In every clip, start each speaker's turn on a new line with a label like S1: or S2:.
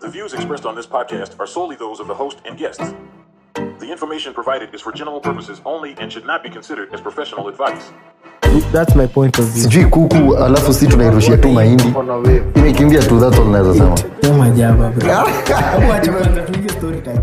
S1: The views expressed on this podcast are solely those of the host and guests. The information provided is for general purposes only and should not be considered as professional advice.
S2: That's my point of view.
S3: Sijui kuku alafu sisi tunairushia tu mahindi. Imekimbia tu, that's all naweza sema.
S2: Sema jaba bro. Acha kwanza tuingie story time.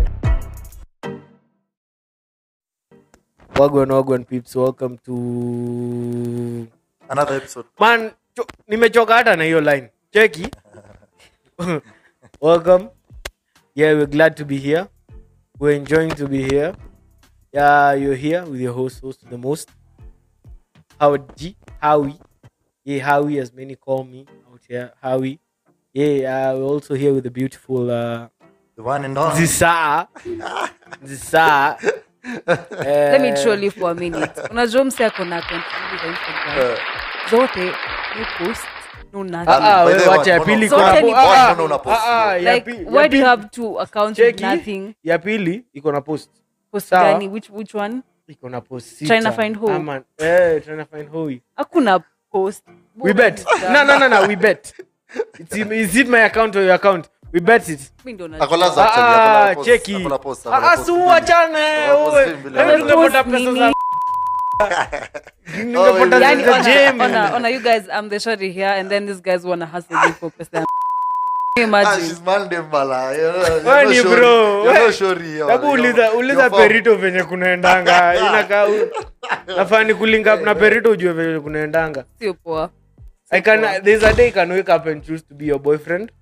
S2: Wagwan peeps, welcome to
S4: another episode.
S2: Man, nimechoka hata na hiyo line. Cheki. Welcome. Yeah, we're glad to be here. We're enjoying to be here. Yeah, you're here with your host the most. Howie. Yeah, Howie, as many call me out here. Howie. Yeah, we're also here with the beautiful
S4: The one and only
S2: Zisa.
S5: Let me troll you for a minute. Unajua mse akona contribute kwa Instagram. Zote you post no nothing.
S2: Wewe wacha ya pili
S4: una post.
S5: Like why do you have two accounts with nothing?
S2: Ya pili iko na post.
S5: Post gani? Which one?
S2: Iko na post.
S5: Trying to find who?
S2: Trying to find who.
S5: Hakuna post.
S2: We bet. No, we bet. Is it my account or your account? We bet it.
S4: Akolaza actually
S2: cheki.
S4: Akola post.
S2: Achane wewe. Tungepata pesa za
S5: Ona you guys, I'm the shorty here and then these guys want to hustle me for pesa. Imagine.
S4: She's mandem bala.
S2: Wani bro.
S4: You're not sure.
S2: Tabu uliza Perito venye kunaendanga. Inakaa nafani kulink up na Perito ujue venye kunaendanga.
S5: Sio poa.
S2: There's a day I can wake up and choose to be your boyfriend.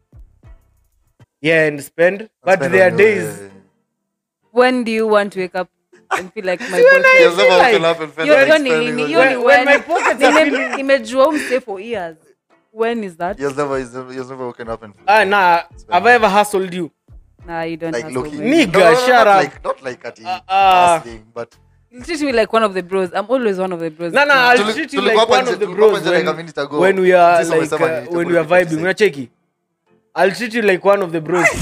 S2: Yeah, and spend. But there are days.
S5: When do you want to wake up and feel like my boyfriend? When my pockets are feeling. Nimejua umse for years. When is that?
S4: You've never woken up and
S2: nah. Have I ever hustled you?
S5: Nah, you don't
S4: like
S5: hustle
S4: looking.
S5: me.
S2: Nigga, shut up.
S4: Not like at hustling, but
S5: You treat me like one of the bros. I'm always one of the bros.
S2: No, I'll treat you like one of the bros when we are like when we are vibing. Una cheki. I'll treat you like one of the bros.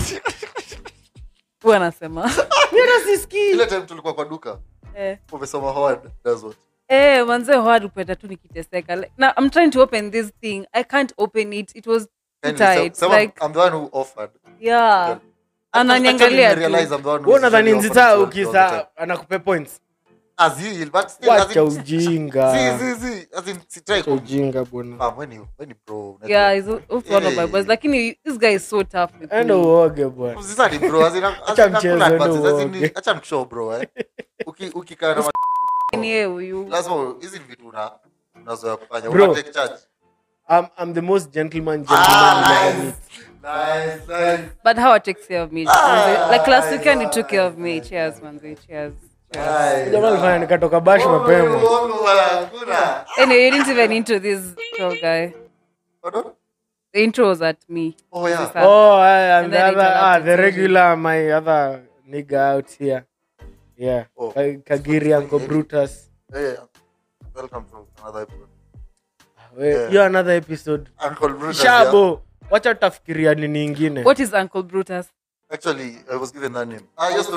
S5: Wanasema.
S2: Mira siski.
S4: Ile time tulikuwa kwa duka. Umesoma Howard does what?
S5: Manze Howard upenda tu nikiteseka. Like, now I'm trying to open this thing. I can't open it. It was too tight. Like
S4: I'm the one who offered.
S5: Yeah. Ananiangalia tu.
S4: Realize I'm the one who.
S2: Wewe unadhani nzita ukisa anakupa points?
S4: As you, but still
S2: wacha ujinga.
S4: As in try
S2: ujinga bwana.
S4: When you bro.
S5: Yeah, he's one of my boys. Lakini this guy is so tough.
S2: Endo uoge bwana.
S4: Sasa ni bro,
S2: acha mchezo
S4: acha mshow bro Ukikaa na
S5: ni yeye huyu.
S4: Lazima hizi vitu unazoea kufanya.
S2: Bro,
S4: una take charge.
S2: I'm the most gentleman you ever meet.
S4: Nice.
S5: But how it takes care of me. Like last weekend he took care of me. Cheers, manze. Cheers.
S2: Jamaa alifanya nikatoka bash mapema.
S5: Anyway, you didn't even into this girl guy.
S4: What?
S5: The intro was at me.
S4: Oh yeah.
S2: I'm the regular, my other nigga out here. Yeah. Kagiri Uncle Brutus.
S4: Yeah. Welcome to another episode.
S2: You're another episode.
S4: Uncle Brutus.
S2: Shabo. Wacha utafikiria nini nyingine.
S5: What is Uncle Brutus?
S4: Actually, I was given that name.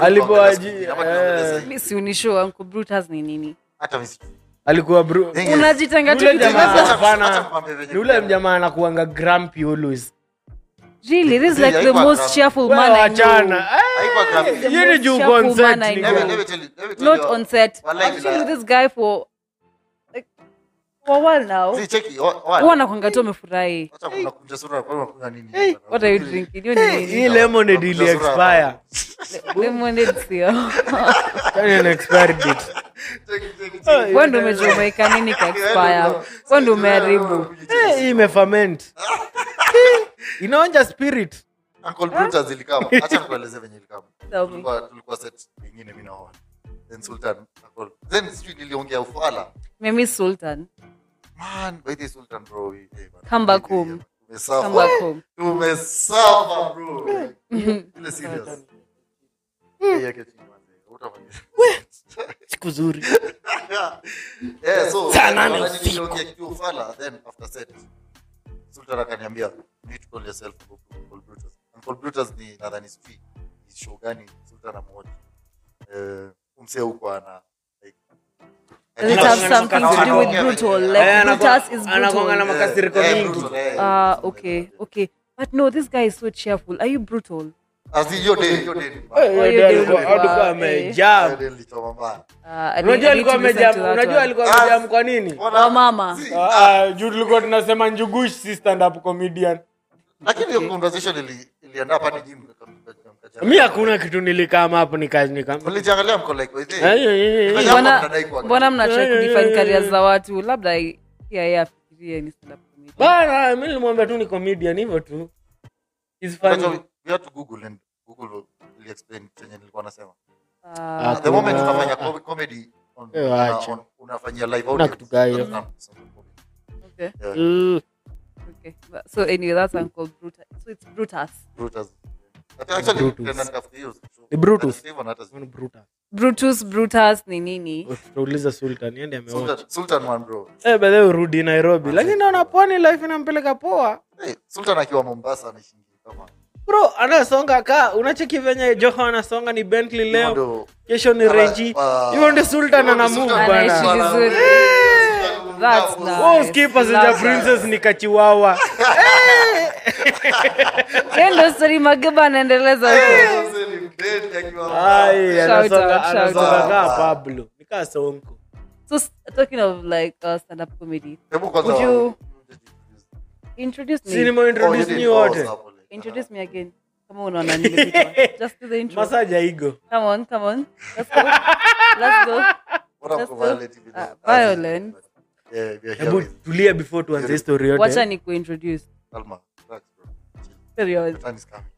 S5: Si unishow Uncle Brutus ni nini?
S4: Hata mimi.
S2: Alikuwa bro.
S5: Unajitanga tu
S2: ni ule mjamaa anakuanga grumpy always.
S5: Really, this is like the most cheerful man I know.
S2: You need you concept.
S5: Not on set. I've been with this guy for like for a while now.
S4: See, check it.
S5: Wanakuanga tu amefurahi.
S4: Acha kunakunja sura kwa kuna nini?
S5: What are you drinking? You need
S2: Hii lemonade ili expire.
S5: lemonade sio.
S2: Can expire date.
S5: Wewe ndio umejomeka nini ka expire? Wewe ndio umeharibu.
S2: Hii imeferment. Inaonja spirit.
S4: Uncle Brutus zilikama. Acha nikueleze venye ilikama. Tulikuwa set nyingine mimi na Howard. Then Sultan Uncle. Then sijui niliongea ufala.
S5: Mimi Sultan.
S4: Man, wait Sultan bro.
S5: Come back home. Come back home.
S4: Tumesafa bro. Ile serious. Yake chini manze. Utafanya.
S2: Siku nzuri.
S4: So niliongea kitu ufala then after set. Sultan akaniambia, you need to call yourself Uncle Brutus. Uncle Brutus ni nadhani sijui show gani Sultan amuona. Umse huko ana like
S5: Does it have something to do with brutal? Like Brutus is brutal.
S2: Anagonga na makasiriko mingi.
S5: Okay. But no, this guy is so cheerful. Are you brutal?
S4: As in your day.
S2: alikuwa amejam. Unajua alikuwa amejam kwa nini?
S5: Oh mama.
S2: Juu tulikuwa tunasema Njugush si stand up comedian.
S4: Lakini hiyo conversation ilienda hapa ni gym.
S2: Mimi hakuna kitu nilikama hapo
S4: Ulijiangalia mko like with
S5: Mbona mnatry kudefine careers za watu? Labda yeye afikirie ni stand up comedian.
S2: Bana, mimi nilimwambia tu ni comedian hivyo tu. Is funny.
S4: You have to Google will explain chenye nilikuwa nasema. The moment unafanya comedy unafanyia live audience.
S5: Okay. Okay. So anyway, that's Uncle Brutus. So it's Brutus.
S4: Actually,
S5: Brutus ni nini?
S2: Tutauliza Sultan, yeye ndiye ameona.
S4: Sultan man bro.
S2: Baadaye urudi Nairobi. Lakini naona pwani life inampeleka poa.
S4: Sultan akiwa Mombasa anashinda kama.
S2: Bro, anasonga unacheki venye Joho anasonga ni Bentley leo. Kesho ni Range. Hiyo ndio Sultan ana move bana.
S5: Anaishi vizuri. That's nice.
S2: Oh, skipper za princess ni kachiwawa.
S5: Ndio story Mageba anaendeleza huko.
S2: Anasonga kama Pablo. Nika Sonko.
S5: So talking of like stand up comedy. Would you introduce me?
S2: Cinema introduce me wote.
S5: Introduce me again. Kama unaona nimepitwa. Just do the intro.
S2: Masaja ego.
S5: Come on. Let's go.
S4: What up violent?
S5: Violent.
S4: Yeah, we are here
S2: Hebu
S4: with
S2: tulia before tuanze story yote.
S5: Wacha ni kuintroduce.
S4: Alma. Relax bro.
S5: Serious.
S4: The time is coming.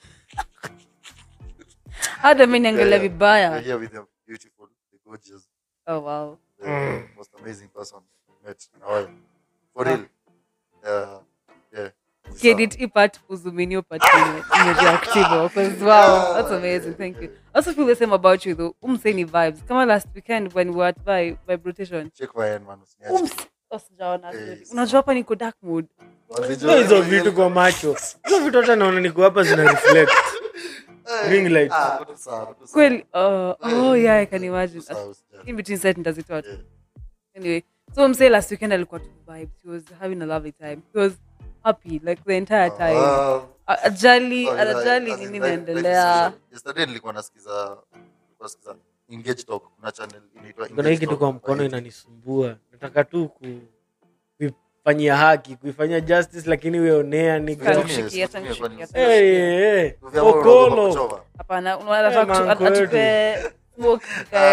S5: Hata mimi niangalia
S4: We are
S5: vibaya.
S4: here with the beautiful, the gorgeous,
S5: Oh wow.
S4: the most amazing person met in Hawaii. For real. Yeah.
S5: Credit ipat uzuminio patini imereactive because wow, that's amazing. Thank you. I also feel the same about you though. Say vibes. Kama last weekend when we were at Vibrotation.
S4: Check my end man.
S5: Sijaona. Unajua hapa niko dark mood.
S2: Hizo vitu kwa macho. Hizo vitu hata naona niko hapa zina reflect. Ring light.
S5: Kweli yeah, I can imagine. In between set ndazitoa tu. Anyway, so say last weekend alikuwa tu vibes. He was having a lovely time. He was happy like the entire time. Ajali nini naendelea.
S4: Yesterday nilikuwa nasikiza Engage Talk, kuna channel inaitwa
S2: Kuna hiki kitu kwa mkono inanisumbua. Nataka tu kuifanyia haki, kuifanyia justice lakini weonea ni
S5: Kushikia.
S2: Okolo.
S5: Hapana, unataka atupe smoke.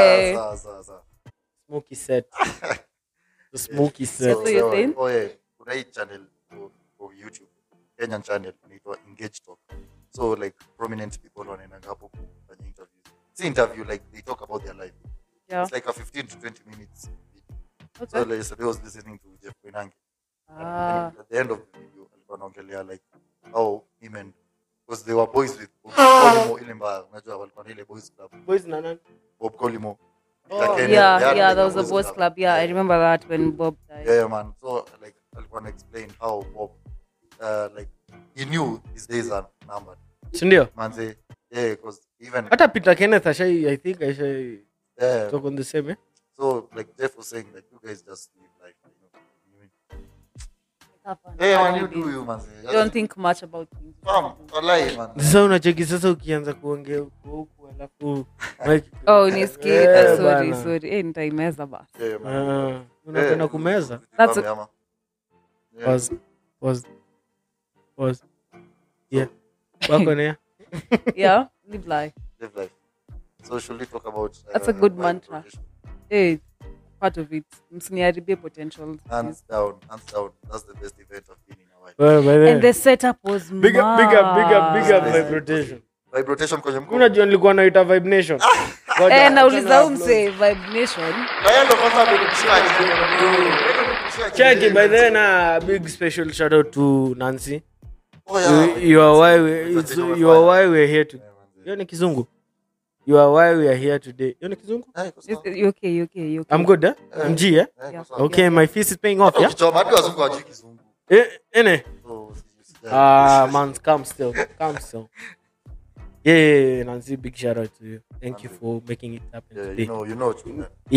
S2: Smoky set. The smoky set.
S5: So you're saying?
S4: Kuna hii channel for YouTube, Kenyan channel inaitwa Engage Talk. So like prominent people wanaenda hapo kufanya interviews. See interview like they talk about their life.
S5: Yeah.
S4: It's like a 15 to 20 minutes video.
S5: Okay.
S4: So like yesterday I was listening to Jeff Koinange. And at the end of the video alikuwa anaongelea like how women, because they were boys with Bob Colimo ile mbaya, unajua walikuwa ile boys club.
S2: Boys na nani?
S4: Bob Colimo.
S5: Yeah, there was a boys club. Yeah, I remember that when Bob died.
S4: Yeah, man. So like alikuwa ana explain how Bob like he knew his days are numbered.
S2: Sindio?
S4: Manze, because even
S2: hata Peter Kenneth I think talk on the same.
S4: So like Jeff was saying like you guys just live life, you know. Man, you do you, man.
S5: You don't think much about things.
S4: Wallahi, man.
S2: Sasa unacheki sasa ukianza kuongea huko alafu
S5: nisikie. Sorry. Nitaimeza basi.
S2: Unapenda kumeza?
S5: That's
S2: was yeah. Wako ne?
S5: Yeah, live life.
S4: So should we talk about
S5: that's a good mantra. Part of it. Msiniharibie potential.
S4: Hands down. That's the best event I've been in Hawaii.
S5: And the setup was
S2: big up Vibrotation.
S4: Vibrotation kwenye mkono.
S2: Unajua nilikuwa naita Vibe Nation.
S5: Nauliza umse Vibe Nation.
S2: Check it by then big special shout out to Nancy.
S4: Oh yeah.
S2: You are why we're here today. Hiyo ni kizungu. You are why we are here today. Hiyo ni kizungu?
S5: You okay.
S2: I'm good, eh? MG, eh?
S5: Yeah.
S2: Okay, my fees is paying off, yeah?
S4: Kichoma hadi wazungu hawajui kizungu.
S2: Ene. Man, come still. Yeah, Nancy, big shout out to you. Thank you for making it happen today.
S4: You know.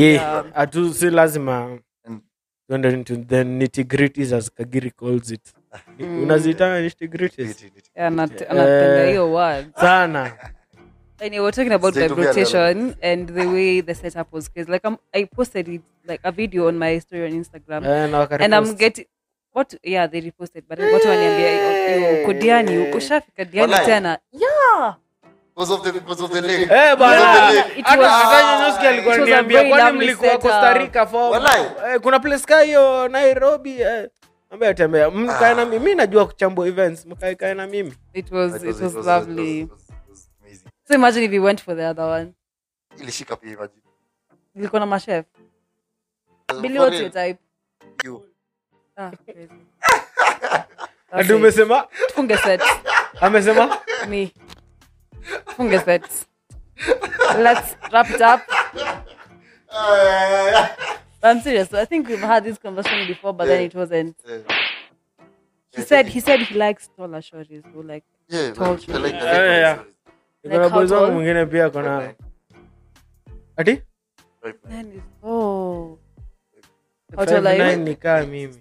S2: Atu si lazima tuende into the nitty-gritties as Kagiri calls it. Unazitanga nitty-gritties.
S5: Yeah, anapenda hiyo word.
S2: Sana.
S5: Anyway, we're talking about
S4: Stay together.
S5: vibration and the way the setup was crazy. Like I posted it like a video on my story on Instagram,
S2: Na
S5: and I'm
S2: wakarepost.
S5: getting what? Yeah, they reposted, but what waniambia uko Diani, ushafika Diani
S4: Walai.
S5: tena? Yeah.
S4: Because of the lake.
S2: Bana.
S5: It
S2: Hata
S5: was-
S2: hata Nyonoski alikuwa
S5: it was a
S2: ananiambia
S5: very
S2: kwani
S5: lovely
S2: mlikuwa
S5: setup.
S2: Costa Rica for
S4: Walai.
S2: kuna place ka hiyo Nairobi ambaye tembea mkae na mimi najua kuchambua events mkae na mimi.
S5: It was lovely.
S4: It was amazing.
S5: So imagine if we went for the other one.
S4: Ilishika pia imagine.
S5: Ilikuwa na machef. Billy,
S4: For
S5: what's
S4: real,
S5: your type?
S4: you.
S5: Crazy.
S2: Ati umesema
S5: Funge set.
S2: amesema
S5: Me. Funge set. Let's wrap it up. I'm serious. I think we've had this conversation before, but then it wasn't. He said he likes taller shorties who like
S4: Yeah,
S5: tall
S4: I like
S2: Yeah. Kuna
S5: Like how
S2: boys wangu
S5: tall?
S2: mwingine pia kuna ati
S5: man is How tall are you?
S2: 5'9" ni kaa mimi.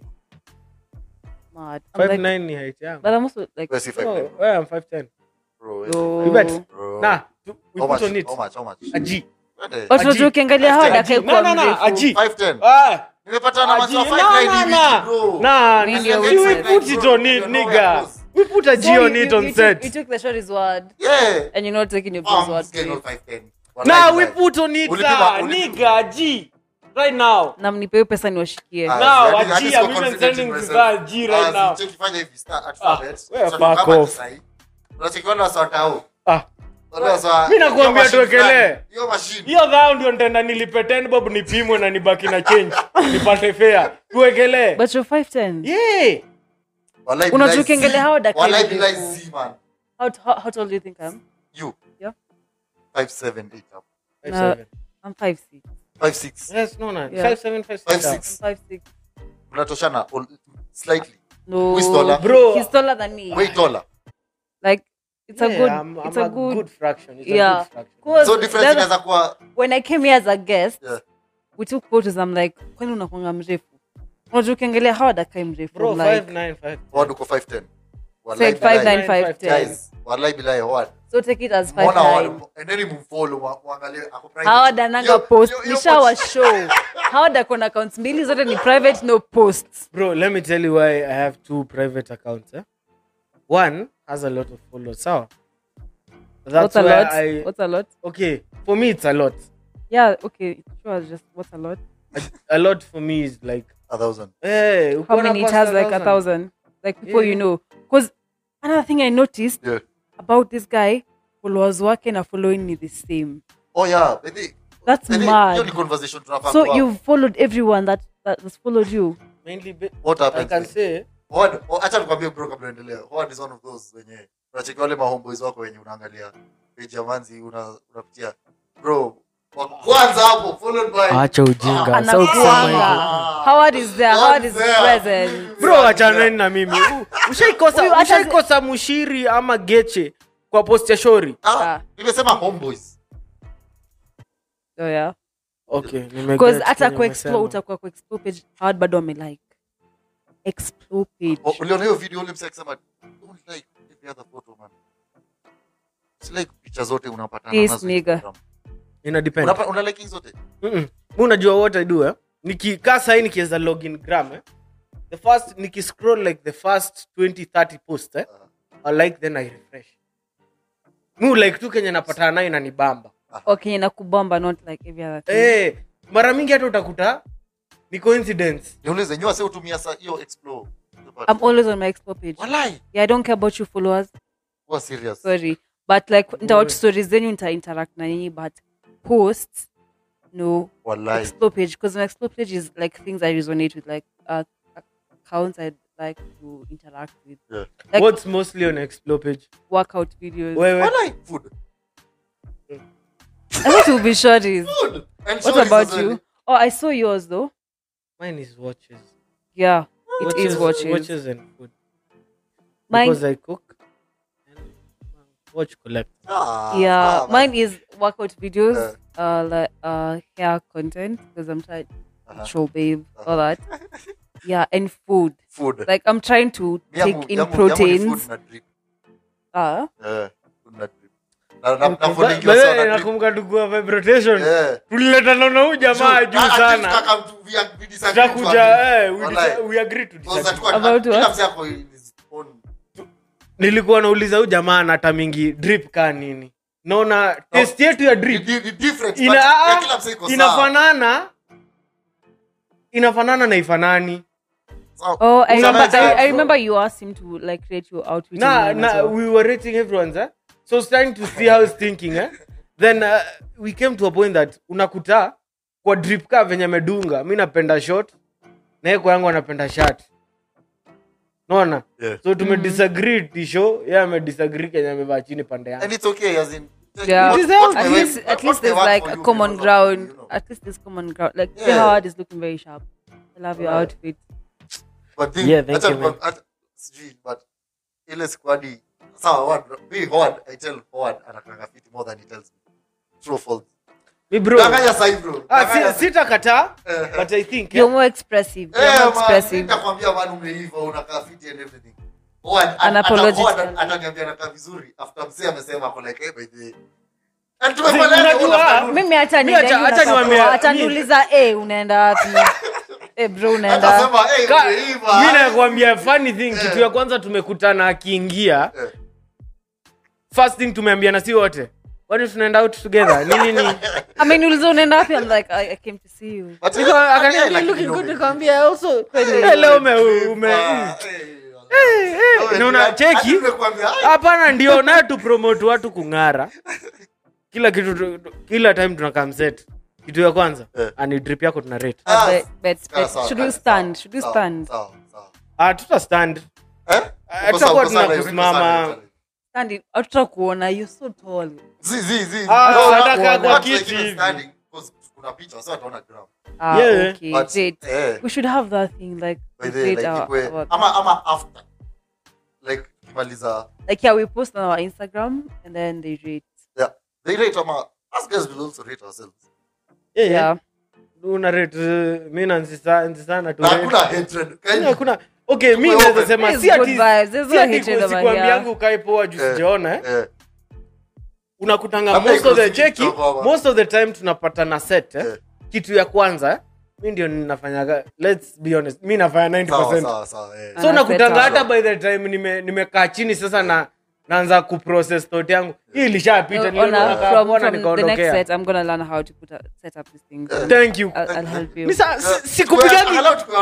S5: mad. I'm like,
S2: 5'9" ni height yangu.
S5: but I'm also like
S4: Where's he
S2: Oh,
S4: 5'9"?
S2: well, I'm 5'10".
S4: Bro,
S5: no.
S2: You bet.
S4: bro.
S2: Nah, we
S4: How
S2: put
S4: much?
S2: on it.
S4: How much?
S2: A G.
S5: But unajua ukiangalia hawa dakai
S2: No,
S5: kwa
S2: no, no, a
S5: mrefu.
S2: G.
S4: 5'10".
S2: Ah,
S4: Nimepata na
S2: a G.
S4: maziwa
S2: No,
S4: 5'9"
S2: no,
S4: hivi,
S2: no.
S4: bro.
S2: Nah,
S5: Ndio
S2: see, we
S5: website.
S2: put it on it,
S4: You're nowhere
S2: nigga.
S4: close.
S2: We put a G
S5: So
S2: on it on
S5: you
S2: set.
S5: you took the shorty's word
S4: Yeah.
S5: and you're not taking your brother's word.
S4: This guy
S5: to
S4: not
S5: it.
S4: 5'10".
S2: Nah,
S4: Wallahi,
S2: we
S4: like.
S2: put on it,
S4: Ulipima-
S2: nigga, G. Right now.
S5: Na mnipe hiyo pesa niwashikie.
S4: Ah,
S2: Now,
S4: I
S2: a G,
S4: just got
S2: I'm even
S4: confident
S2: sending
S4: in
S2: to
S4: myself.
S2: that G right now.
S4: Check ifanye hivi, start at
S2: Ah,
S4: alphabet.
S2: wewe
S4: So
S2: fuck
S4: kama
S2: off.
S4: sahi. Unachekiwa na swata hao.
S2: Ah,
S4: Wale waswa-
S2: Mimi nakuambia
S4: hiyo machine
S2: tuwekelee.
S4: fulani, hiyo machine.
S2: hiyo dhao ndio nitaenda nilipe 10 bob nipimwe na nibaki na change. Nipate fare. Tuwekelee.
S5: But you're 5'10".
S2: Yeah.
S4: Wallahi
S5: Unajua
S4: billahi
S5: ukiangalia
S4: si-
S5: hao daktari
S4: wallahi
S5: ndio
S4: billahi
S5: ku-
S4: si, man.
S5: How tall do you think I'm?
S4: You.
S5: Yeah.
S4: 5'7", 8 up.
S2: 5'7".
S5: I'm 5'6".
S4: 5'6".
S2: Yes, no, no.
S5: Yeah.
S2: 5'7", 5'6".
S4: 5'6".
S5: I'm 5'6".
S4: Unatoshana slightly.
S5: No.
S4: Who is taller?
S2: Bro.
S5: He's taller than me.
S4: Way taller.
S5: Like it's a
S2: Yeah,
S5: good
S2: I'm
S5: it's a good
S2: fraction. It's
S5: yeah.
S2: a good fraction.
S5: 'Cause
S4: So difference
S5: the
S4: inaweza kuwa
S5: when I came here as a guest,
S4: Yeah.
S5: we took photos. I'm like, kwani unakuanga mrefu? Unajua ukiangalia hawa dakai mrefu.
S2: Bro,
S5: I'm like,
S2: 5'9", 5'10".
S4: word uko 5'10".
S5: said 5'9", 5'10".
S4: Guys, wallahi billahi word.
S5: So take it as
S4: Mbona
S5: 5'9".
S4: word? Endeni mumfollow muangalie ako private.
S5: Hawa dananga
S4: Yo-
S5: post.
S4: yo- yo
S5: Nishawa
S4: post.
S5: show. Hawa dakona accounts mbili zote ni private, no posts.
S2: Bro, let me tell you why I have 2 private accounts. One has a lot of followers. So that's
S5: What's a
S2: where
S5: lot? What's a lot?
S2: Okay, for me it's a lot.
S5: Yeah, okay. Sure, just what's a lot?
S2: A lot for me is like,
S4: 1,000.
S2: hey,
S5: How many? It has like 1,000. Like people
S2: Yeah.
S5: you know. Because another thing I noticed
S4: Yeah.
S5: about this guy, followers working are following me the same.
S4: Oh yeah, baby.
S5: That's
S4: Baby,
S5: mad.
S4: hiyo ni conversation tunafaa
S5: So
S4: kuwa.
S5: you've followed everyone that's followed you.
S2: Mainly,
S4: What
S2: I
S4: happens?
S2: can say,
S4: Howard, acha nikwambie bro kabla endelea. Howard is one of those wenye unacheki wale mahomeboys wako wenye unaangalia page ya Manzi unapitia. Bro, wa kwanza hapo followed by
S2: acha ujinga. Sasa ukisema
S5: Anakuanga.
S2: hivyo.
S5: Howard is there. Howard is
S4: there.
S5: present.
S2: Bro, achaneni na mimi.
S5: Huyu
S2: Ushaikosa
S5: hata-
S2: Mushiri ama Geche kwa post ya Shori.
S4: nimesema homeboys.
S5: Oh yeah.
S2: Okay,
S5: Because hata kuexplore utakuwa kuexplore page Howard bado amelike. Explore page.
S4: Uliona hiyo video ule msee akisema don't like every other photo man. It's like picha zote unapatana
S5: This
S4: nazo.
S5: nigga.
S4: Instagram.
S2: ina depend.
S4: Una liking zote?
S2: Mimi unajua what I do nikikaa sahi nikiweza login gram the first nikiscroll like the first 20-30 post I like then I refresh. Mu like tu Kenya napatana nayo inanibamba.
S5: Okay, nakubamba not like every other thing.
S2: Mara mingi hata utakuta ni coincidence.
S4: Niulize nyoa sasa utumia hiyo explore.
S5: I'm always on my explore page.
S4: Walai.
S5: Yeah, I don't care about you followers.
S4: Kwa serious.
S5: Sorry. But like nitawatch stories zenyu interact na nyinyi but posts no.
S4: Walai.
S5: Explore page because my explore page is like things I resonate with, like accounts I'd like to interact with.
S4: Yeah.
S5: Like
S2: What's mostly on explore page?
S5: workout videos.
S2: Wewe
S4: Walai. Food.
S5: I thought it would be shorties.
S4: Food. And
S5: What
S4: stories
S5: about
S4: as well.
S5: you? Oh, I saw yours though.
S2: mine is watches.
S5: Yeah, it is watches.
S2: Watches and food.
S5: Mine,
S2: Because I cook and watch collect.
S5: yeah,
S4: man.
S5: mine is workout videos, like hair content because I'm trying to show babe all that. Yeah, and food.
S4: Food.
S5: Like I'm trying to take in proteins.
S4: Food na drip. Food na drip. Na following your son na drip.
S2: nakumbuka tukua vibration
S4: Yeah.
S2: tuliletana na huyu jamaa juu sana tutakuja we agree to disagree.
S5: About what?
S2: Nilikuwa nauliza huyu jamaa anata mingi drip ka nini naona taste yetu ya drip inafanana na ifanani.
S5: Oh, I remember you asked him to like rate your outfit.
S2: We were rating everyone's so trying to see how he's thinking then we came to a point that unakuta kwa drip ka venye medunga mimi napenda short na yeye kwa yangu anapenda shirt naona so tume disagree tisho yeye ame disagree Kenya amevaa chini pande yangu
S4: and it's okay as in
S5: yeah. At least there's like a common ground. At least there's common ground. Like Howard is looking very sharp. I love your outfit.
S4: But
S2: thank you, man.
S4: But ile squad sawa be Howard, I tell Howard anakanga fit more than he tells me. True or false?
S2: Me bro.
S4: Danganya sai bro.
S2: Sitakata but I think
S5: You're more expressive. You're more expressive.
S4: Nitakwambia bwana umeiva unakaa fit and everything. Howard ataniambia anakaa vizuri after msee amesema kwa like by the and tumefanya
S5: mimi hata niuliza unaenda wapi? Bro unaenda.
S4: Anasema umeiva.
S2: Mimi nakwambia funny thing kitu ya kwanza tumekutana akiingia. First thing tumeambiana si wote. Kwani tunaenda out together? Nini?
S5: Ameniuliza unaenda wapi? I'm like I came to see you.
S2: Akaniambia looking good nikamwambia also. Hello naona cheki. Hapana ndio na tu promote watu kungara. Kila time tunakaa mset. Kitu ya kwanza ani drip yako tuna rate.
S5: But should we stand?
S2: Tuta stand. Tutakuwa tunakusimama.
S5: Standing. Tutakuona you're so tall.
S2: Nataka kwa kiti.
S4: Standing because kuna picha sasa tunaona ground.
S5: Okay.
S4: But,
S5: we should have that thing like
S4: ama after like kimaliza
S5: like we post on our Instagram and then they rate.
S4: Yeah. They rate us guys will also rate ourselves.
S5: Yeah.
S2: Una rate mimi na sana tu.
S4: Hakuna hatred.
S2: Hakuna. Okay, mimi naweza sema si ati
S5: sikwambia
S2: yangu ukae poa juu sijaona unakutanga most of the time tunapatana set kitu ya kwanza mimi ndio ninafanyaga let's be honest mimi nafanya 90%. So nakutanga hata by the time nimekaa chini sasa naanza kuprocess thought yangu hii ilishapita
S5: nikaona the next set I'm going to learn how to set up this thing.
S2: Thank you.
S5: I'll help you.
S2: Sikupigani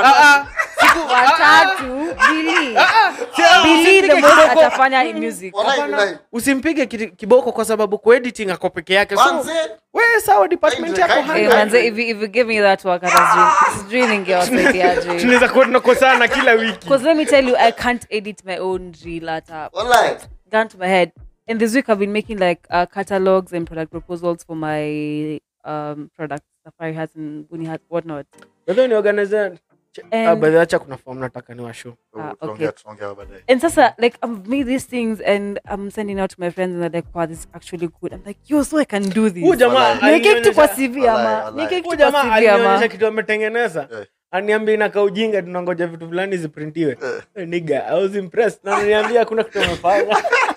S5: watatu Billy the most atafanya in music.
S2: Usimpige kiboko kwa sababu kwa editing ako peke yake so wewe sawa department yako
S5: manze if you give me that work it's draining your psychiatry.
S2: Tunaweza kuwa tunakosana kila wiki
S5: because let me tell you I can't edit my own reel
S4: wallahi
S5: gun to my head. And this week I've been making like catalogs and product proposals for my products Safari has and Buni has whatnot.
S2: Wewe ni organizer acha kuna form nataka ni washow.
S5: Okay. And sasa like I've made these things and I'm sending out to my friends and they're like wow this is actually good. I'm like yo so I can do this.
S2: Huyu jamaa
S5: nikitu kwa CV ama
S2: alionyesha kitu ametengeneza. Aniambia inakaa ujinga tunangoja vitu fulani ziprintiwe. Nigga I was impressed. Na niambia kuna kitu amefanya.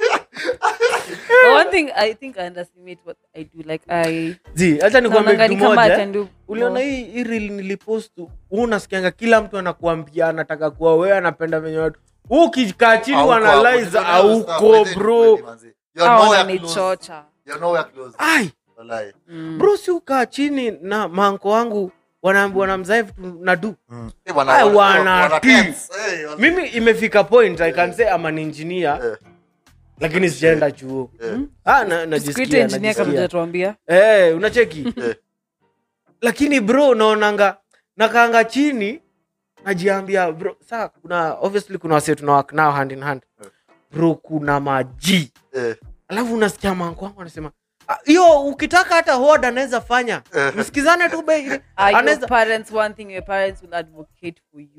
S5: One thing I think I underestimate what I do like
S2: acha nikwambie kitu moja.
S5: Uliona
S2: hii reel nilipost unasikianga kila mtu anakuambia anataka kuwa wewe anapenda venye watu ukikaa chini analyze auko bro
S4: you're nowhere close
S2: ai
S4: wallahi
S2: bro si ukaa chini na manko wangu wanaambiwa na mzaifu na do mimi imefika point I can say I'm an engineer lakini sijaenda chuo najisikia
S5: engineer kama unatuambia
S2: unacheki lakini bro naonanga nakaanga chini najiambia bro sasa kuna wase tuna work now hand in hand bro kuna maji alafu unasikia mangu wangu anasema hiyo ukitaka hata Howard anaweza fanya msikizane tu bei
S5: anaweza parents one thing your parents will advocate for you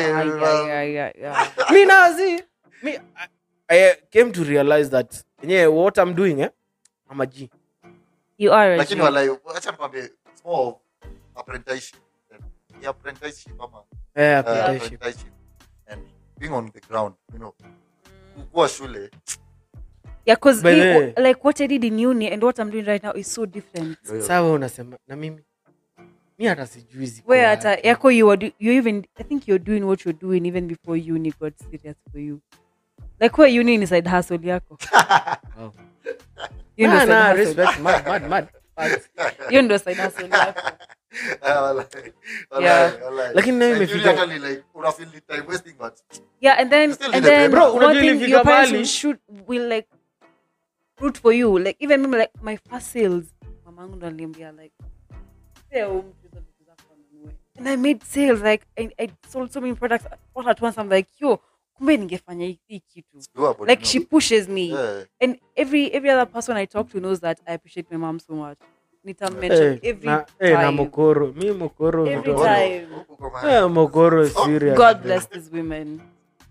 S2: me I came to realize that what I'm doing I'm a G.
S5: You are a
S4: lakini wallahi acha nikwambie it's more of apprenticeship apprenticeship ama
S2: apprenticeship.
S4: and being on the ground, you know, kukua shule.
S5: Yeah, because
S2: By the way-
S5: like what I did in uni and what I'm doing right now is so different.
S2: Sawa unasema na mimi hata sijui ziko
S5: Where
S2: wapi.
S5: at yako you even I think you're doing what you're doing even before uni got serious for you. Like where uni ni side hustle yako.
S2: Wow.
S5: You know side hustle.
S2: Respect mad.
S5: You know side hustle yako.
S4: Wallahi.
S2: Lakini nayo
S4: Like,
S2: imefika-
S4: you really like una feel the time wasting, but
S5: Yeah, and then
S4: Still need the paper.
S2: Bro,
S5: one
S2: unajua
S5: thing
S2: ilifika
S5: your parents
S2: mahali-
S5: will like root for you. Like even me, like my first sales, mamangu ndo aliniambia like "Pea huyu mtu hizo vitu zako anunue." And I made sales like I sold so many products all at once. I'm like, yo, kumbe ningefanya hii kitu.
S4: doable,
S5: Like
S4: you
S5: she
S4: know.
S5: pushes me.
S4: Yeah.
S5: And every other person I talk to knows that I appreciate my mom so much. Nita mention every
S2: na
S5: time.
S2: mokoro mi mokoro
S5: Every
S2: mto-
S5: time.
S4: Uko mahali.
S2: mokoro serious
S5: God bless these women.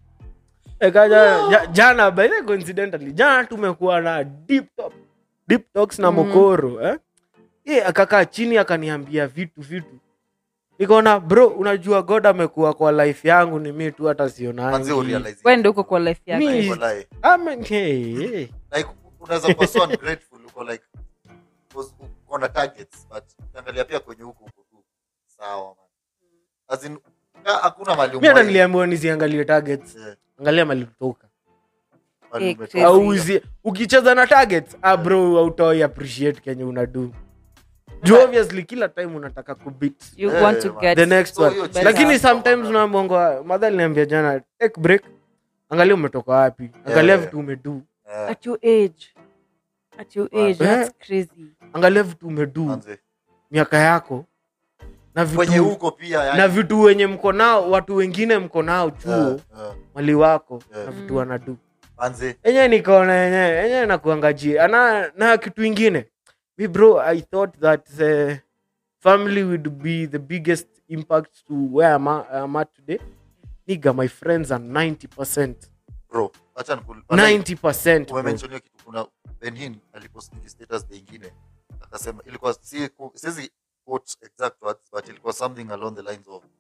S2: Jana by the coincidentally jana tumekuwa na deep talks na mokoro akakaa chini akaniambia vitu nikaona bro unajua God amekuwa kwa life yangu ni mimi tu hata
S4: Manze
S2: sionangi
S4: urealize.
S5: Wewe ndio uko kwa life yako.
S2: Mi-
S4: Wallahi.
S2: amen hey.
S4: Like unaweza kuwa so ungrateful, uko like uko na targets, but ukiangalia pia kwenye huko tu sawa man. As in hakuna mali
S2: Mimi hata niliambiwa nisiangalie targets
S4: Yeah.
S2: angalia mali kutoka
S4: Mali
S5: Crazy.
S4: umetoka.
S2: au ukicheza na targets bro hautoi appreciate kenye unadu juu obviously kila time unataka kubit
S5: You
S4: Yeah,
S5: want to
S4: man.
S5: get
S2: the next
S4: So
S2: one
S4: hiyo
S5: better.
S2: lakini
S4: chance
S2: sometimes
S4: kwa
S2: unamongo madhali niambia jana take break angalia umetoka wapi angalia
S4: Yeah.
S2: vitu umedu
S4: Yeah,
S5: at your age. At your age, that's crazy.
S2: angalia vitu umedu
S4: manze.
S2: miaka yako na
S4: Kwenye
S2: vitu
S4: huko pia yani.
S2: na vitu wenye mko nao watu wengine mko nao chuo
S4: Yeah.
S2: mali wako
S4: Yeah.
S2: na vitu wanadu
S4: Manze.
S2: enye nikaona enye nakuangajia na kitu ingine mi bro I thought that family would be the biggest impact to where I'm at today. Nigga, my friends are 90%.
S4: Bro, acha nikul.
S2: 90%. bro.
S4: Umemention hiyo kitu, kuna Benhin alipost status nyingine akasema ilikuwa siwezi quote exact words but ilikuwa something along the lines of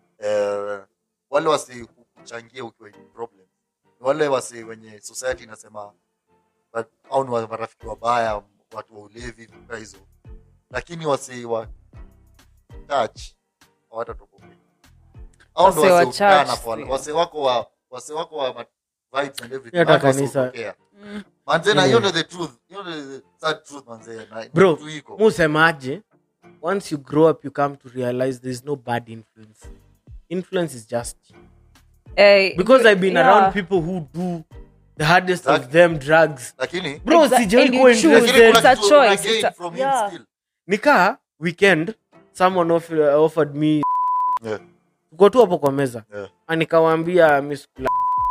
S4: wale wasi kuchangia ukiwa in problem, wale wasi wenye society inasema but au ni marafiki wabaya, watu wa ulevi vitu hizo, lakini wasi wa touch hawatatoka. Au ndo
S5: Wase wa
S4: wasi ukana
S5: church,
S4: kwa
S5: yeah.
S4: wasi wako wa vibes and everything.
S2: Hata
S4: Hata
S2: kanisa.
S4: kanisa. Manze na hiyo ndio the truth. Hiyo ndio the sad truth manze. Na
S2: Bro,
S4: kitu iko.
S2: musemaje, once you grow up you come to realize there's no bad influence. Influence is just because I've been around people who do the hardest of them drugs.
S4: Lakini
S2: Bro, sijai
S5: And you
S2: kuwa
S5: choose.
S2: interested.
S5: It's a
S4: kitu
S5: choice.
S4: una gain
S5: It's a-
S4: from
S5: yeah.
S4: him still.
S2: Nika weekend someone offered me
S4: Yeah.
S2: tuko tu hapo kwa meza
S4: Yeah.
S2: nikawaambia miss kula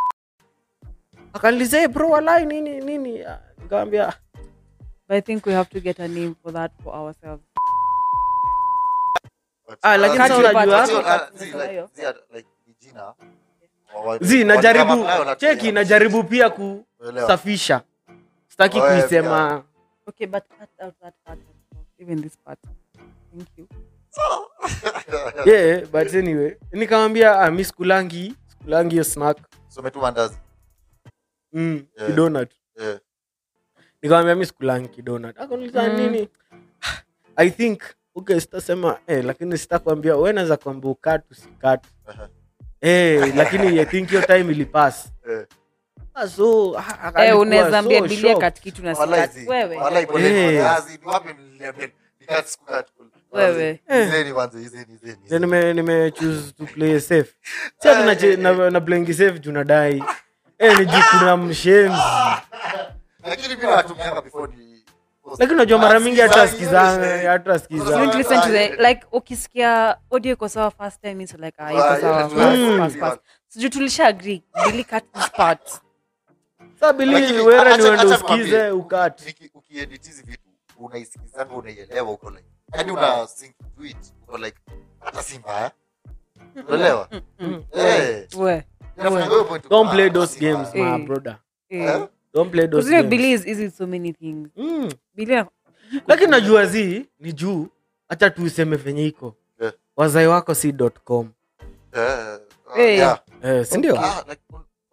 S2: akanilize bro walai nini nikamwambia
S5: But I think we have to get a name for that for ourselves.
S4: But,
S2: lakini
S5: Can't
S2: sasa
S5: you
S2: unajua
S5: but-
S4: like jina.
S2: najaribu
S4: Kama
S2: cheki
S4: apply,
S2: najaribu pia
S4: Uelewa.
S2: kusafisha sitaki
S4: Wewe
S2: kuisema
S5: Okay, but cut out that part. Even this part. Thank you.
S2: yeah but anyway nikamwambia mi sikulangi hiyo snack
S4: So umetuma ndazi. Yeah.
S2: kidonut
S4: Yeah.
S2: nikamwambia mi sikulangi kidonut akaniuliza nini I think okay sitasema lakini sitakwambia wewe naweza kwambia ukatu usikatu
S4: Aha.
S2: lakini I think your time ilipass
S4: Eh.
S2: so
S5: Unaweza ambia bilia kat kitu na
S4: Wallahi
S5: sikat.
S4: zi.
S5: Wewe.
S4: Wallahi pole
S2: Eh.
S4: ndazi. Ni wapi niliambia? Nikat sikukat.
S5: Wewe.
S4: Izeni manze, izeni.
S2: nime choose to play safe si hata na playing safe juu nadai ni juu kuna mshenzi
S4: Lakini mimi natumianga before ni
S2: lakini unajua mara mingi hata
S5: You don't
S2: sikizanga
S5: listen to the like ukisikia audio iko sawa first time it's like iko sawa pass. So tulisha agree really cut this part.
S2: sa bili
S4: Lakini,
S2: wewe ni
S4: acha
S2: uende
S4: nikwambie,
S2: usikize ukati
S4: ukiedit hizi vitu unaisikizanga unaielewa, uko like yani una sync to it, uko like hata si mbaya, unaelewa
S5: We.
S4: Inafanya hiyo point,
S2: don't play
S4: hata
S2: those
S4: si
S2: games
S4: mbaya.
S2: my brother
S5: Eh.
S2: don't play those
S5: Because you know
S2: games
S5: Billy is easy with so many things. Billy
S2: lakini najua ni juu hata tuiseme venye iko
S4: Yeah.
S2: wazai wako si.com.
S5: Hey.
S4: Yeah.
S2: Si ndio?
S4: Like,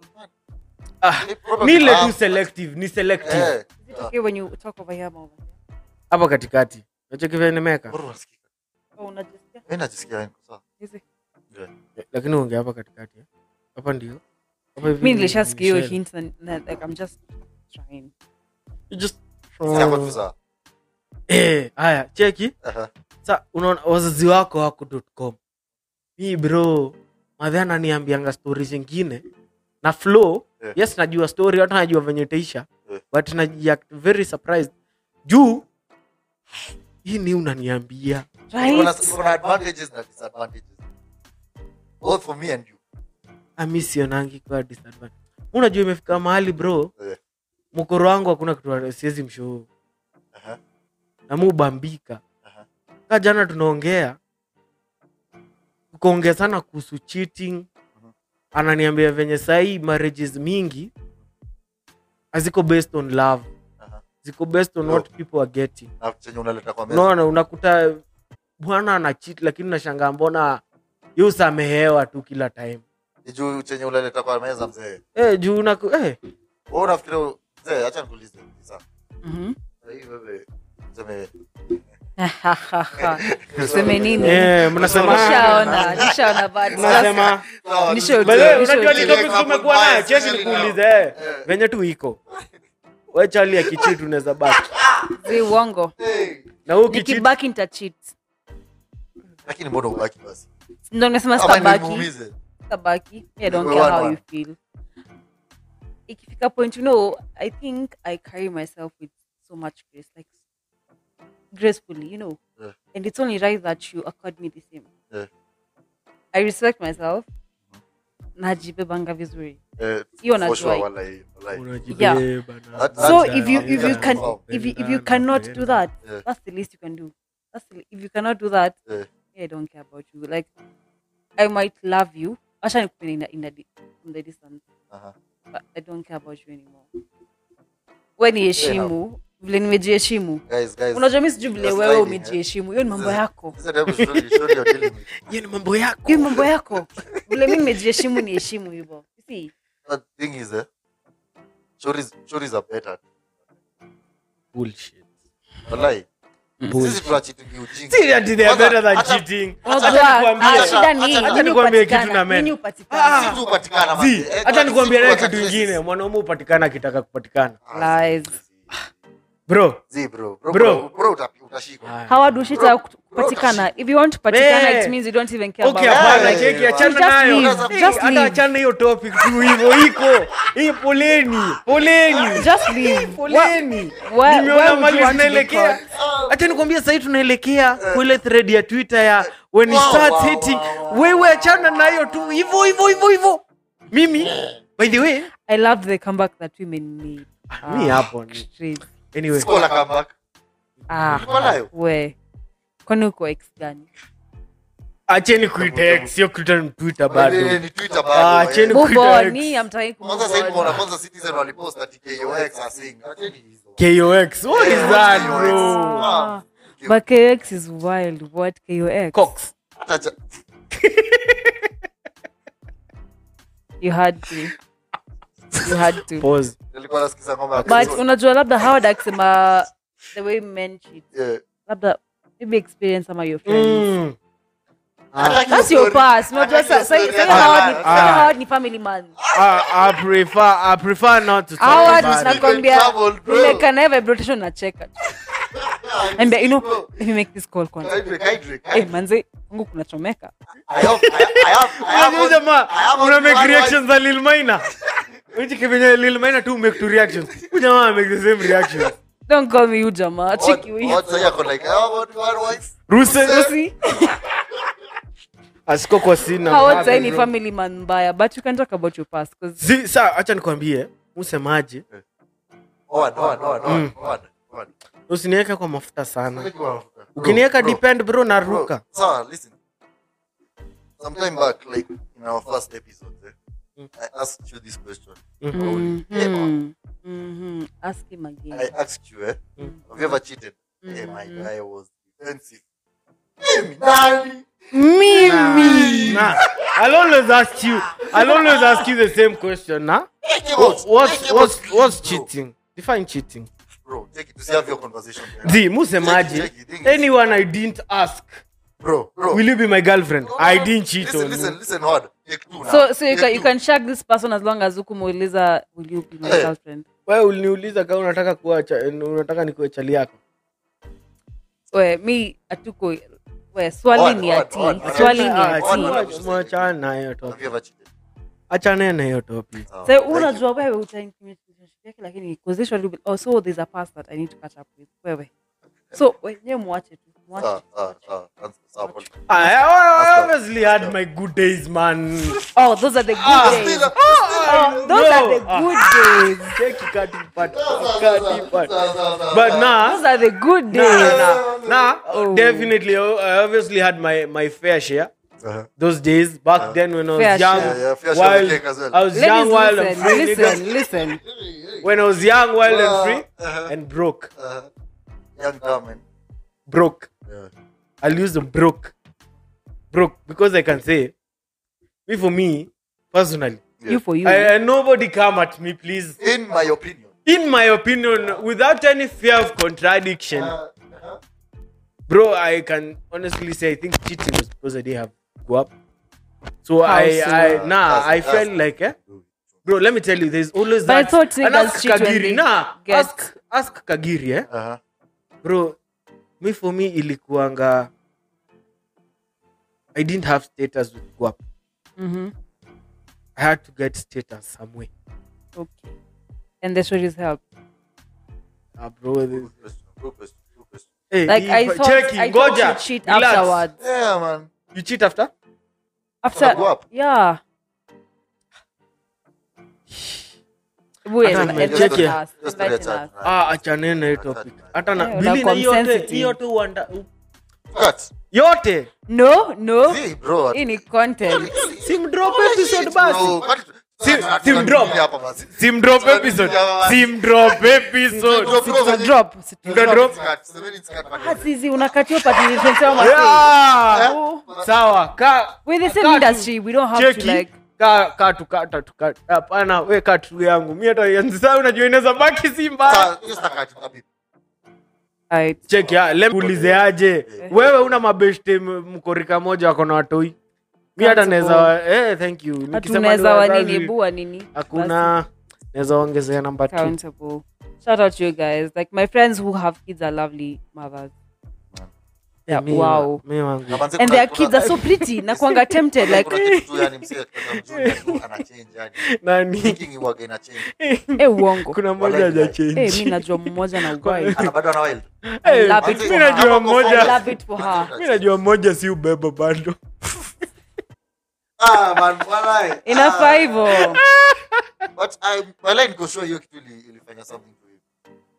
S2: Ni ile tu selective, ni selective.
S4: Eh.
S5: Is it okay when you talk over here, Mama?
S2: Hapo katikati. Unacheki vile nimeka?
S4: Bora unasikika.
S5: Oh, unajisikia?
S4: Mimi najisikia niko sawa.
S5: Is it?
S4: Yeah.
S2: Lakini ongea hapa katikati. Hapa ndio. Hapa hivi.
S5: Mimi nilishasikia hiyo
S2: Michelle.
S5: hint na like I'm just trying.
S2: You just
S4: Sasa tu sawa.
S2: haya, cheki.
S4: Aha.
S2: Sasa unaona wazazi wako wako.com. Mimi bro, madhana ananiambianga stories zingine na flow.
S4: Yeah.
S2: Yes, najua story hata najua venye itaisha.
S4: Yeah.
S2: But najiact very surprised. Juu hii ni unaniambia.
S4: Kuna advantages na disadvantages. Both for me and you.
S2: Ami sionangi kwa disadvantage. Unajua imefika mahali bro,
S4: Yeah.
S2: mkoro wangu hakuna kitu siwezi mshow.
S4: Aha.
S2: Na mubambika.
S4: Aha.
S2: Ka jana tunaongea. Tukaongea sana kuhusu cheating. Ananiambia venye sahi marriages mingi haziko based on love.
S4: Aha.
S2: Ziko based on what people are getting.
S4: Na chenye unaleta kwa meza.
S2: Unaona unakuta bwana ana cheat lakini unashangaa mbona yeye usamehewa tu kila time.
S4: Juu chenye unaleta kwa meza mzee.
S2: Juu
S4: Wewe unafikiri mzee acha nikuulize sasa. Hii wewe sema
S5: Useme nini?
S2: mnasema
S5: Nishaona bad.
S2: mnasema unajua ni topic tumekuwa nayo cheki nikuulize venye tu iko. Wewe chali akicheat unaweza baki.
S5: Zi uongo.
S2: Na huyu kicheat
S5: Nikibaki nitacheat.
S4: lakini mbona ubaki basi?
S5: Ndio nimesema
S4: Ama
S5: sitabaki.
S4: nimuumize.
S5: Sitabaki. I don't care how you feel. Ikifika point, I think I carry myself with so much grace, like gracefully,
S4: Yeah.
S5: and it's only right that you accord me the same.
S4: Yeah.
S5: I respect myself. Najibebanga vizuri.
S4: For
S5: Hiyo najua.
S4: sure, wallahi.
S2: unajibeba na
S4: That-
S5: So
S4: Yeah,
S5: if you
S4: yeah,
S5: can
S4: wow.
S5: if you cannot do that,
S4: Yeah.
S5: that's the least you can do. If you cannot do that,
S4: Yeah.
S5: I don't care about you. Like I might love you. Acha nikupende from the distance.
S4: Aha.
S5: But I don't care about you anymore. Wewe ni heshimu, vile nimejiheshimu.
S4: Guys.
S5: Unajua mimi sijui vile
S4: Just
S5: wewe
S4: sliding,
S5: umejiheshimu. Hiyo ni mambo yako.
S4: This is the type of story you're dealing with.
S2: hiyo ni mambo yako.
S5: Hiyo ni mambo yako. Vile mimi nimejiheshimu ni heshimu hivyo. You see?
S4: The thing is, stories are better.
S2: Bullshit.
S4: Wallahi.
S2: Bullshit.
S4: Sisi tunachitingi ujinga.
S2: See that they are
S4: Kwanza,
S2: better than
S4: hata-
S2: cheating.
S5: Unajua,
S2: nikwambie.
S5: shida ni
S2: Acha
S5: nini
S2: nikwambie kitu
S5: upatikana,
S2: na men.
S5: nini upatikana.
S4: Sisi tu hupatikana,
S2: Zi,
S4: manze.
S2: hata nikwambie naye
S4: Sisi tu
S2: kitu
S4: hupatikana.
S2: ingine, mwanaume upatikana akitaka kupatikana.
S5: Lies.
S2: Bro,
S4: Zi, bro,
S2: Bro.
S4: utashikwa.
S5: How do shit kupatikana? If you want to patikana,
S2: Man.
S5: it means you don't even care
S2: okay,
S5: about
S2: hapana,
S4: Yeah,
S2: cheki
S4: yeah,
S2: achana
S5: Just
S2: nayo.
S5: leave,
S2: Eh,
S5: just
S2: hata
S5: leave.
S2: achana hiyo topic tu hivyo iko. Hii poleni.
S5: Just leave.
S2: Poleni.
S5: Where
S2: Nimeona
S5: would
S2: mali
S5: you want to be
S2: tunaelekea.
S5: caught?
S2: Acha nikwambie sasa tunaelekea kwa ile thread ya Twitter ya when it starts hitting. Wewe achana nayo tu hivyo. Mimi by the way,
S5: I love the comeback that women need.
S2: mi hapo ni.
S5: Straight.
S2: Anyway,
S4: Skola comeback.
S5: Ah,
S4: nayo?
S5: we. Kwani uko ex gani?
S2: acheni kuitext, sio kuita Twitter bado.
S4: Ni Twitter bado.
S2: Acheni
S5: Move
S2: kuita
S5: on. Me, I'm trying to
S4: Kwanza
S5: move
S4: sasa hivi
S5: on.
S4: mbona kwanza Citizen walipost ati KOX asing. Acheni hizo.
S2: KOX. What is that, bro?
S5: Ah, but KX is wild. What KOX?
S2: Cox.
S4: Acha-
S5: You had to. You had to.
S2: Pause.
S4: nilikuwa nasikiza ngoma ya
S5: But
S4: Kizzo.
S5: unajua labda Howard akisema the way men cheat.
S4: Yeah.
S5: Labda maybe experience some of your friends.
S2: Mm.
S4: Hataki
S5: That's
S4: hiyo
S5: your
S4: story.
S5: past. Unajua
S4: Hataki hiyo
S5: say
S4: story.
S5: Howard ni family man.
S2: I prefer not to talk
S5: Howard
S2: about it.
S5: nakwambia
S4: Trouble, bro.
S5: nimekana hivi vibration na cheka. And let me make this call kwanza.
S4: Hydrate.
S5: Manze, Mungu kunachomeka.
S4: I have
S2: Huyu jamaa
S4: I have
S2: una
S4: only
S2: make
S4: one
S2: reactions za Lil Maina. Uchi kwenye Lil Maina tu make two reactions. Huyu jamaa make the same reactions.
S5: Don't call me you jamaa. Chiki
S4: What
S5: huyu.
S4: say yako like, I have only one wife.
S2: Ruse. Asiko kwa sina.
S5: Howard say ni family man mbaya, but you can talk about your past because
S2: Sa acha nikwambie, usemaje?
S4: On.
S2: Usiniweke kwa mafuta sana. Ukiniweka depend bro naruka.
S4: So, listen. Sometime back, like in our first episode, I asked you this question.
S5: ask him again.
S4: I asked you, have you ever cheated? Hey, my guy was defensive. Nani?
S5: Mimi.
S2: Nah, I'll always ask you the same question, nah? What's cheating? Define cheating.
S4: Bro, take it to have your conversation.
S2: Z, musemaji. Anyone I didn't ask,
S4: Bro.
S2: will you be my girlfriend? I didn't cheat on you.
S4: Listen hard. Take two now.
S5: So you can shag this person as long as ukumuuliza will you be my girlfriend?
S2: Wewe uliniuliza kama unataka nikuwe chali yako.
S5: Mi atuko swali ni ati. Swali ni ati.
S2: Mwachana na hiyo topic.
S4: Have you ever cheated?
S2: Achana na hiyo topic.
S5: So unajua wewe utaintimate yake lakini because usually also there's a past that I need to catch up with. Wewe. So wenyewe muache tu.
S2: I obviously had my good days, man.
S5: Oh, those are the good days. Those are the good days.
S2: Check cutting part. But nah.
S5: Those are the good days.
S2: Definitely. I obviously had my fair share. Those days back then when I was
S5: Fair
S2: young,
S5: share.
S4: Fair share
S2: while
S4: of cake as well.
S2: I was young, wild and free.
S5: Listen.
S2: When I was young, wild and free, and broke.
S4: Young man.
S2: Broke.
S4: Yeah.
S2: I'll use the broke because I can say, for me personally,
S5: You for you.
S2: and nobody come at me, please.
S4: In my opinion.
S2: In my opinion, without any fear of contradiction, bro, I can honestly say I think cheating was because I didn't have go up. So I felt like, bro, let me tell you, there's always
S5: But I
S2: that.
S5: thought
S2: And
S5: niggas
S2: ask
S5: cheat when
S2: Kagiri,
S5: they get-
S2: ask Kagiri,
S4: Uh-huh.
S2: bro. Me for me ilikuanga, I didn't have status with Guap.
S5: Mm-hmm.
S2: I had to get status somewhere.
S5: Okay. And the stories help.
S2: Bro,
S4: Good question.
S2: hey,
S5: Like I thought you cheat afterwards.
S4: Yeah, man.
S2: You cheat after?
S5: After
S4: Go up.
S5: yeah. Wait,
S2: Hata
S5: invite
S2: check
S5: us.
S4: Just
S5: Invite
S4: to
S5: us.
S2: Achane na hiyo topic. Hata na
S5: Yeah,
S2: bili na
S5: unakuwa
S2: yote
S5: sensitive.
S4: What?
S2: yote
S5: No.
S4: See, bro.
S5: Hii ni content.
S2: simdrop episode basi.
S4: Simdrop.
S2: Simdrop episode. Simdrop episode.
S5: Drop.
S2: Mtadrop.
S5: Hasizi unakatio pati nilisema
S2: Yeah.
S5: Oh.
S2: Sawa.
S5: With the same industry, we don't have to like
S2: Kata. Hapana, we katu yangu. Mimi hata yanzu sasa unajua inaweza baki Simba.
S5: right.
S2: Check ya, ulize aje. Wewe una mabeshte mkorika moja wako na watoi. Mimi hata naweza thank you. Nikisema
S5: Tunaweza wa
S2: wazazi,
S5: nini bua nini?
S2: hakuna naweza ongezea namba 2.
S5: Countable. Shout out to you guys. Like my friends who have kids are lovely mothers. Yeah, wow.
S2: Mimi wangu.
S5: And their kids are so pretty. Nakwanga tempted like
S2: Nani?
S5: uongo.
S2: Kuna mmoja haja change.
S5: Mimi najua mmoja na ugai.
S2: Eh,
S5: love it
S2: mimi
S5: for
S2: najua
S5: I
S2: mmoja.
S5: love it for her.
S2: Mimi najua mmoja si ubeba bado.
S5: Inafaa hivyo.
S4: But I go show you kitu ilifanya something to you.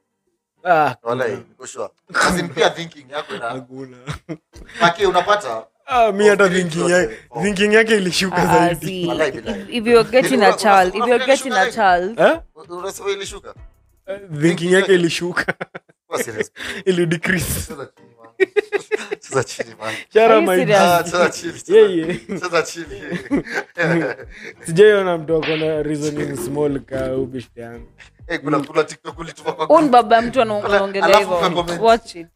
S4: Go show. As pia thinking yako ina.
S2: Hakuna.
S4: Maki unapata
S2: Mimi hata thinking yake ilishuka zaidi.
S5: See, if you're getting a child,
S4: unasema ilishuka.
S2: Thinking yake ilishuka.
S4: Kwa serious.
S2: Ili decrease.
S4: Sasa chini man.
S2: Shara
S5: Are you
S2: my
S5: serious?
S4: Sasa chini.
S2: Yeah.
S4: Sasa chini.
S2: Sijaiona mtu akona reasoning small ka ubishte yangu.
S4: Kuna TikTok ulitupa kwa
S5: un baba mtu anaongelea
S4: Alafu
S5: hivyo.
S4: comment.
S5: Watch it.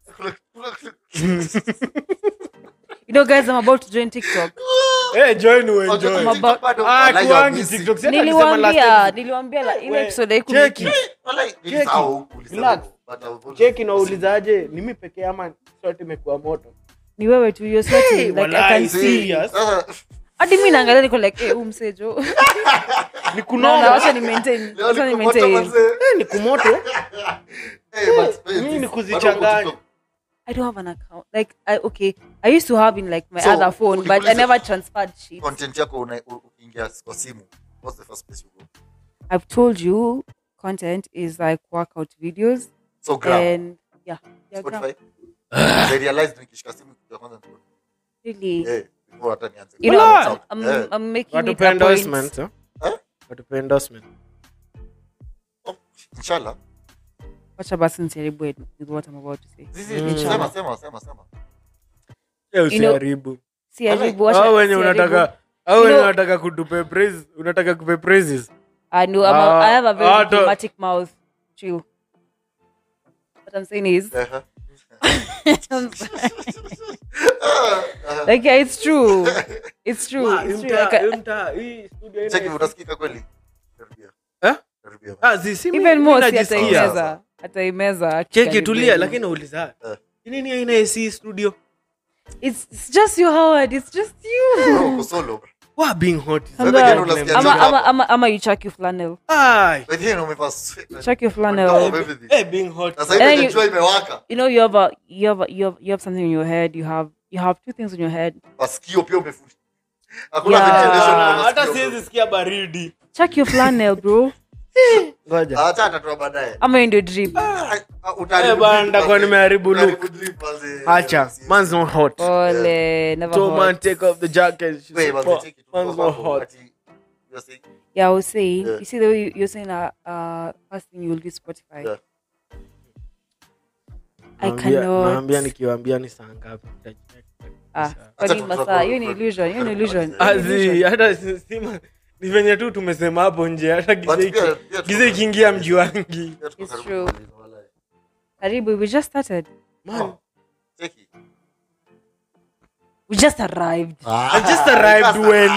S5: You know guys, I'm about to join TikTok.
S2: Join you enjoy. Kwangi TikTok. Sasa nilisema last episode.
S5: Niliwaambia ile episode haiku
S2: Cheki.
S4: Relax.
S2: Cheki na uulizaje? Ni mimi pekee ama sote imekuwa moto?
S5: ni wewe tu you're sweating like I
S2: Walai,
S5: can see.
S2: serious.
S5: Hadi mimi naangalia niko like msejo.
S2: Ni
S5: No,
S2: kunoa.
S5: acha ni maintain.
S2: Ni kumoto. Mimi ni kuzichanganya.
S5: I don't have an account. Like I used to have in like my other phone, but I never transferred shit.
S4: Content yako ukiingia kwa simu. What's the first place you go?
S5: I've told you content is like workout videos
S4: So Gram.
S5: and yeah,
S4: Spotify. I realized nikishika simu kitu ya kwanza ni
S5: really.
S4: before hata nianze.
S5: You know,
S2: Wala.
S5: I'm making
S2: Watu
S5: it
S2: pe
S5: a point.
S2: endorsement, Watu pe endorsement.
S4: Inshallah.
S5: Wacha basi nisiharibu with what I'm about to say.
S4: Sema.
S2: usiharibu.
S5: Si haribu
S2: Hao wenye unataka kutupe praise, unataka kupe praises.
S5: I know I have a very diplomatic mouth. Chill. What I'm saying is like yeah, it's true. It's true. It's true.
S4: Check utasikika kweli.
S2: Even
S5: more ataimeza.
S2: Cheki tulia lakini uuliza. Nini aina AC studio?
S5: It's just you, Howard. It's just you.
S4: Bro, solo.
S2: What being hot?
S5: Ama you check your flannel.
S2: Ay.
S5: Check your flannel.
S2: Hey, being hot.
S5: You know you have something in your head. You have two things in your head.
S4: Masikio pia umefuta. Hakuna ventilation.
S2: Hata siwezi sikia baridi.
S5: Check your flannel, bro.
S2: Ngoja.
S4: Acha atatoa baadaye.
S5: Ama ndio drip.
S2: Banda kwa nimeharibu look. Acha. Man's not hot.
S5: Ole, never
S2: So
S5: hot.
S2: man take off the jacket. Man's not hot.
S5: Yeah, I was saying,
S4: Yeah.
S5: you see the way you're saying first thing you will do Spotify.
S4: Yeah.
S5: I cannot.
S2: Naambia nikiwaambia ni saa ngapi.
S5: Kwani masaa, hiyo ni illusion.
S2: Azi, hata sima ni venye tu tumesema hapo nje hata gize ikiingia mji wangi.
S5: It's true. Karibu, we just started.
S2: Man,
S5: We just arrived.
S2: I just arrived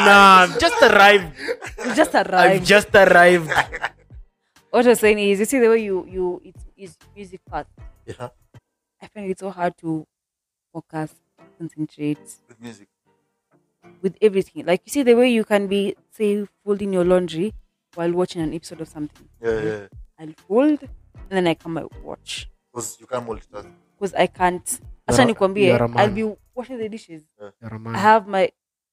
S2: I've just arrived.
S5: What I was saying is, you see the way it's music part.
S4: Yeah.
S5: I find it so hard to focus, concentrate
S4: With music.
S5: with everything. Like you see the way you can be, say, folding your laundry while watching an episode of something.
S4: Yeah.
S5: I'll fold and then I come and watch.
S4: Because you can't multitask.
S5: Because I can't. Acha nikwambie,
S2: you're a man.
S5: I'll be washing the dishes.
S2: You're a man.
S5: I have my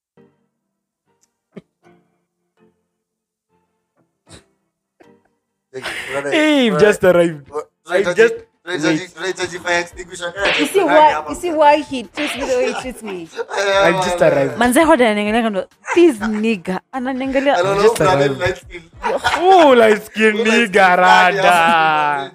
S2: Hey, you've just arrived. You
S5: see why he treats me the way he treats me.
S2: I've just arrived.
S5: Manze hoda ananiangalia kando. This nigga ananiangalia.
S2: Oh, light skin nigga rada.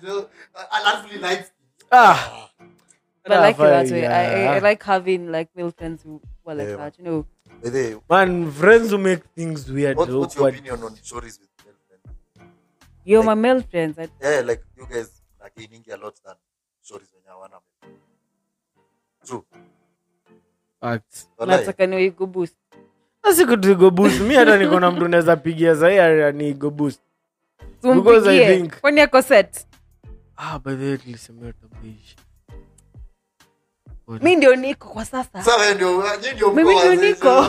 S5: But I like it that way. I like having like male friends who are like that, you know.
S2: Man, friends who make things weird.
S4: What's your
S2: awkward.
S4: opinion on stories with male friends?
S5: You're my male friends.
S4: Yeah, like you guys are gaining a lot than stories when you're one of them. True.
S2: Facts.
S5: Nataka niwe go boost.
S2: Siku tu go boost. Mi hata niko na mtu naweza pigia sahi ni go boost. Because I think
S5: kwani yako set.
S2: By the way tulisemea tabishi.
S5: Mimi ndio niko kwa sasa.
S4: Sasa ndio
S5: Mimi ndio niko.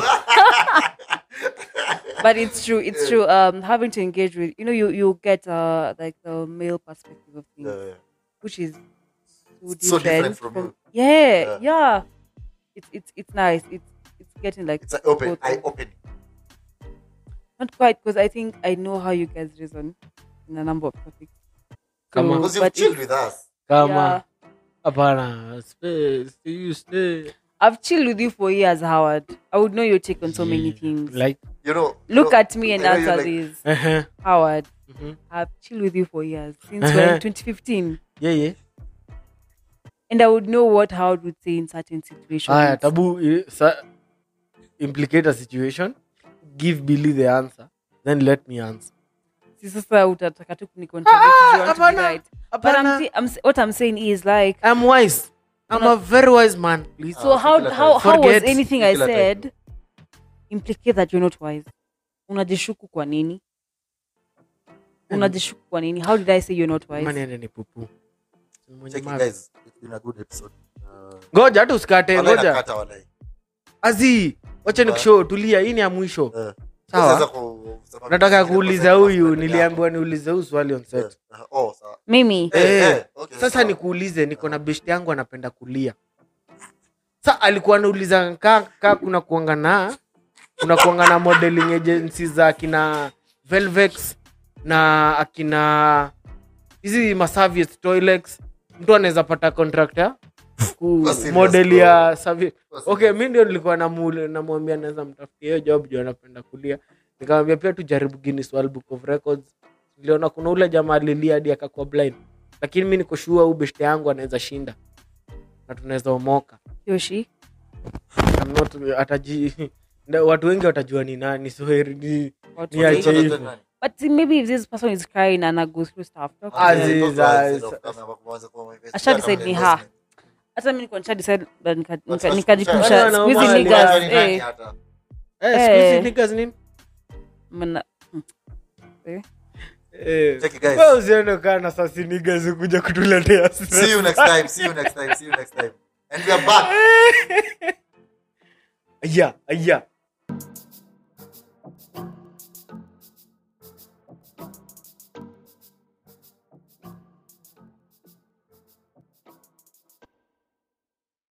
S5: But it's true. Having to engage with, you know, you get like the male perspective of things, which is
S4: so different from you.
S5: Yeah. It's nice. It's getting like
S4: It's eye-opening.
S5: Not quite, because I think I know how you guys reason in a number of topics.
S2: Come on.
S4: Because you've chilled with us.
S2: Kama hapana stay.
S5: I've chilled with you for years, Howard. I would know your take on so many things.
S2: Like,
S5: look at me and answer this. Howard,
S2: Mm-hmm.
S5: I've chilled with you for years, since when? 2015.
S2: Yeah.
S5: And I would know what Howard would say in certain situations.
S2: Tabu implicate a situation, give Billy the answer, then let me answer.
S5: Sasa utataka tu kunicontradict, you want to be right. But what I'm saying is like,
S2: I'm wise. I'm a very wise man, please.
S5: so how was anything I said implicate that you're not wise? Unajishuku kwa nini? How did I say you're not wise?
S2: Mani ni pupu.
S4: Check it, guys. It's been a good episode.
S2: Ngoja hata usikate, ngoja.
S4: Nakata walai.
S2: Azi, wacha nikushow, tulia, hii ni ya mwisho.
S4: Sawa.
S2: Sawa. Nataka kuuliza huyu, niliambiwa niulize huyu swali on set.
S4: Oh, sawa.
S5: Mimi.
S4: Okay,
S2: sasa
S4: sawa.
S2: nikuulize, niko na best yangu anapenda kulia. Sasa alikuwa anauliza kaka kuna kuanga na modeling agencies za akina Velvex na akina hizi Masaviet Toilex. Mtu anaweza pata contractor model ya service. Okay, mimi ndio nilikuwa namwambia naweza mtafutia hiyo job juu anapenda kulia. Nikamwambia pia tujaribu Guinness World Book of Records. Niliona kuna ule jamaa alilia hadi akakuwa blind. Lakini mimi niko sure best yangu anaweza shinda. Na tunaweza omoka.
S5: Yoshi.
S2: I'm not watu wengi watajua ni nani, so ni
S5: Watu
S2: ache
S5: wengi.
S2: hivyo.
S5: But maybe if this person is crying and I go through stuff. talk to
S2: As
S5: them.
S2: is,
S5: Asha decide ni ha. Hata mimi niko decide
S2: Wale
S5: nikajikusha
S2: wanaume
S5: squeeze
S2: wale
S5: niggas.
S2: wale squeeze niggas nini?
S5: Mna
S4: Check it, guys.
S2: Wewe usiende kana sasa niggas kuja kutuletea.
S4: See you next time. And we are back.
S2: Yeah.